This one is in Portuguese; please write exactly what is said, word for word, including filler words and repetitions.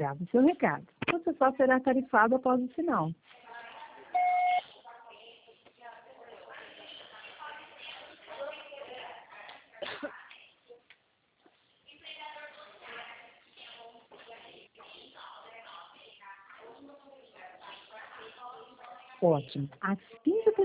Obrigado. Seu recado. Você só será tarifado após o sinal. Ótimo. Assim